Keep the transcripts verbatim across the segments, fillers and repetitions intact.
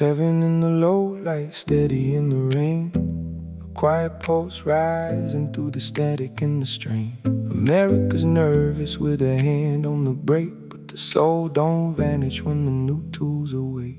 Seven in the low light, steady in the rain. A quiet pulse rising through the static and the strain. America's nervous with a hand on the brake, but the soul don't vanish when the new tools awake.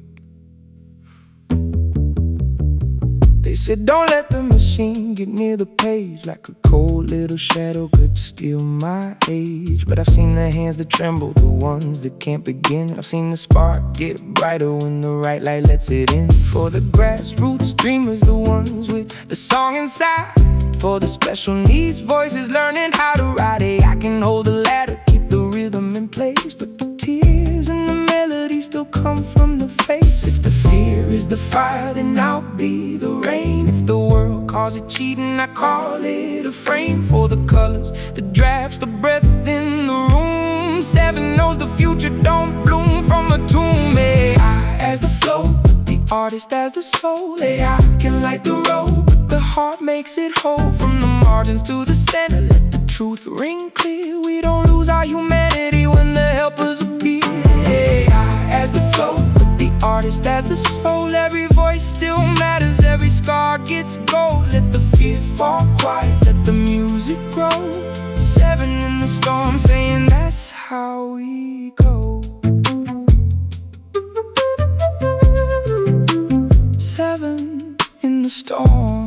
They said don't let the machine get near the page, like a cold little shadow could steal my age. But I've seen the hands that tremble, the ones that can't begin. I've seen the spark get brighter when the right light lets it in. For the grassroots dreamers, the ones with the song inside. For the special needs voices learning how to ride. Hey, I can hold the ladder, keep the rhythm in place, but the tears and the melody still come from the face. If the fear is the fire, then I'll be the rain. If the world calls it cheating, I call it a frame. For the colors, the drafts, the breath in the room. Seven knows the future don't bloom from a tomb. Hey, I as the flow, the artist as the soul. Hey, I can light the road, but the heart makes it whole. From the margins to the center, let the truth ring clear. We don't lose our humanity when the helpers appear. Hey, I as the flow, but the artist as the soul. Every voice still matters, every scar gets gold. Let the fear fall quiet, let the music grow. Seven in the storm, saying that's how we go. Seven in the storm,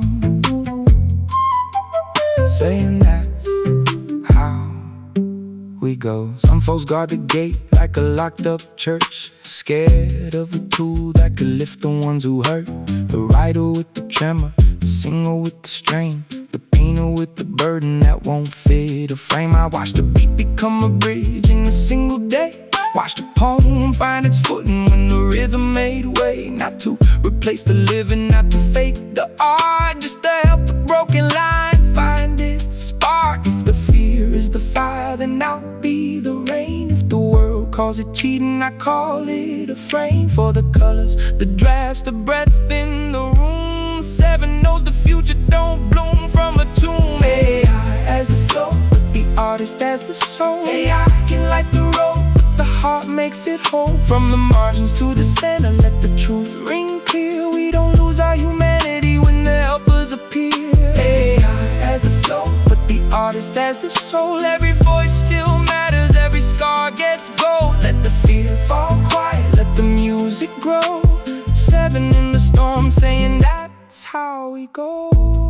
saying that's how we go. Some folks guard the gate like a locked up church, scared of a tool that could lift the ones who hurt. The writer with the tremor, the singer with the strain, the painter with the burden that won't fit a frame. I watched a beat become a bridge in a single day. Watched a poem find its footing when the rhythm made way. Not to replace the living, not to fake the art, just to help the broken line find its spark. If the fear is the fire, then I'll be the rain. If the world calls it cheating, I call it a frame. For the colors, the drafts, the breath in the room. Seven knows the future don't bloom from a tomb. Hey, I as the flow, but the artist as the soul. Hey, I can light the road, the heart makes it whole. From the margins to the center, let the truth ring clear. We don't lose our humanity when the helpers appear. Hey, I as the flow, but the artist as the soul. Every voice still matters, every scar gets gold. Let the fear fall quiet, let the music grow. Seven in the storm, saying that's how we go.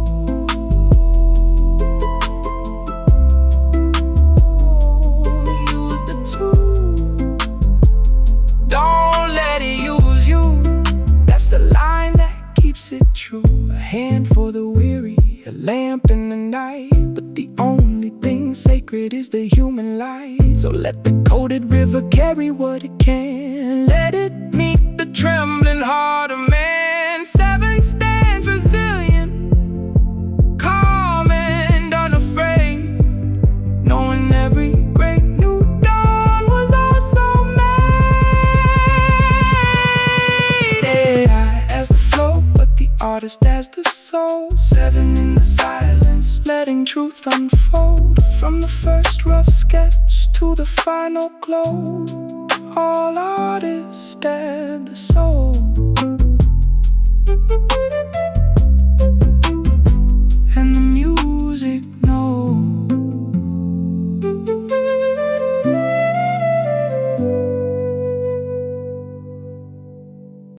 Don't let it use you, that's the line that keeps it true. A hand for the weary, a lamp in the night, but the only thing sacred is the human light. So let the coded river carry what it can. Let it meet the trembling heart of man. Seven stands resilient, calm and unafraid, knowing every great new dawn was also made. Artist as the soul. Seven in the silence, letting truth unfold. From the first rough sketch to the final glow, all artists as the soul.